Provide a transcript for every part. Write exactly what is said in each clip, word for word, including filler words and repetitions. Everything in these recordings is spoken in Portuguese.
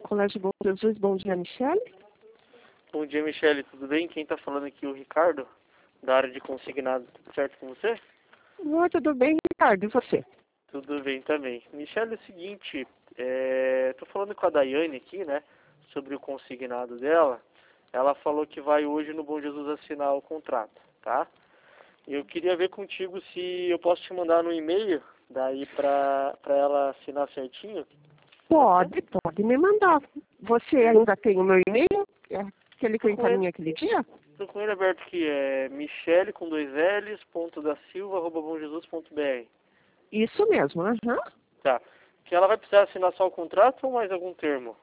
Colégio Bom Jesus, bom dia, Michele. Bom dia, Michele, tudo bem? Quem está falando aqui é o Ricardo, da área de consignado. Tudo certo com você? Oi, tudo bem, Ricardo, e você? Tudo bem também. Michele, é o seguinte, estou falando com a Daiane aqui, né, sobre o consignado dela. Ela falou que vai hoje no Bom Jesus assinar o contrato, tá? Eu queria ver contigo se eu posso te mandar no e-mail, daí para ela assinar certinho. Pode, pode me mandar. Você ainda tem o meu e-mail? É aquele que eu encaminhei aquele dia? Estou com ele aberto aqui, é michele com dois L's, ponto da Silva, arroba bomjesus ponto br. Isso mesmo, aham. Uhum. Tá. Que ela vai precisar assinar só o contrato ou mais algum termo?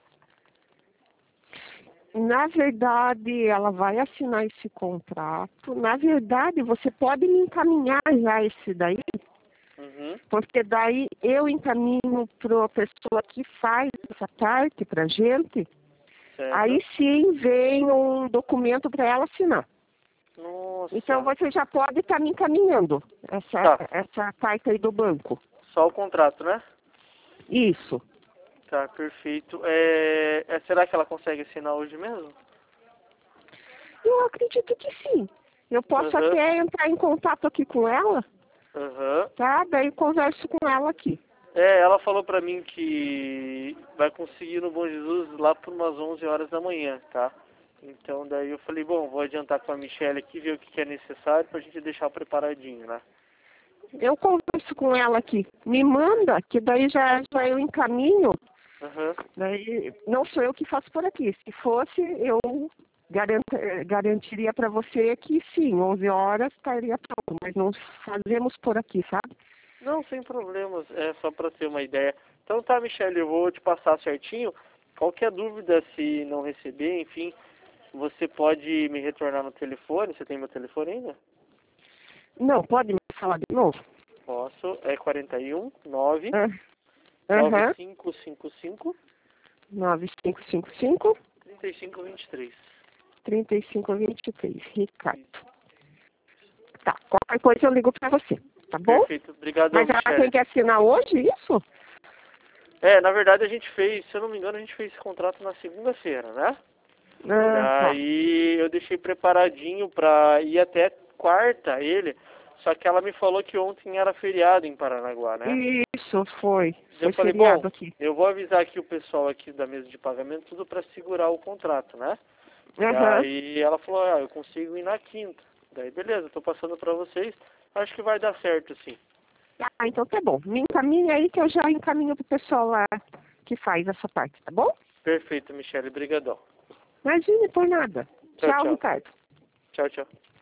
Na verdade, ela vai assinar esse contrato. Na verdade, você pode me encaminhar já esse daí, Uhum. porque daí eu encaminho para a pessoa que faz essa parte para gente. Certo. Aí sim vem um documento para ela assinar. Nossa. Então você já pode estar me encaminhando essa, Tá. essa carta aí do banco. Só o contrato, né? Isso. Tá, perfeito. É, é, será que ela consegue assinar hoje mesmo? Eu acredito que sim. Eu posso Uhum. até entrar em contato aqui com ela, Aham. tá? Daí converso com ela aqui. É, ela falou pra mim que vai conseguir no Bom Jesus lá por umas onze horas da manhã, tá? Então daí eu falei, bom, vou adiantar com a Michelle aqui, ver o que, que é necessário pra gente deixar preparadinho, né? Eu converso com ela aqui. Me manda, que daí já, já eu encaminho. Uhum. Daí não sou eu que faço por aqui. Se fosse, eu garant, garantiria para você que sim, onze horas estaria pronto. Mas não fazemos por aqui, sabe? Não, sem problemas, é só para ter uma ideia. Então tá, Michele, eu vou te passar certinho. Qualquer dúvida, se não receber, enfim, você pode me retornar no telefone. Você tem meu telefone ainda? Não, pode me falar de novo? Posso, é quarenta e um, nove, Ah, nove aham. cinco cinco cinco, nove cinco cinco cinco, trinta e cinco vinte e três. três cinco dois três, Ricardo. Tá, qualquer coisa eu ligo pra você, tá bom? Perfeito, obrigado, Mas ela tem Michele. que assinar hoje, isso? É, na verdade a gente fez, se eu não me engano, a gente fez esse contrato na segunda-feira, né? Ah, tá. Daí eu deixei preparadinho pra ir até quarta ele, só que ela me falou que ontem era feriado em Paranaguá, né? Isso, foi. Eu Foi falei, feriado bom, aqui. eu vou avisar aqui o pessoal aqui da mesa de pagamento, tudo pra segurar o contrato, né? Aham. Daí ela falou, ah, eu consigo ir na quinta. Daí beleza, eu tô passando pra vocês, acho que vai dar certo, sim. Ah, então tá bom. Me encaminha aí que eu já encaminho pro pessoal lá que faz essa parte, tá bom? Perfeito, Michele, brigadão. Imagine por nada. Tchau, Tchau, tchau. Ricardo. Tchau, tchau.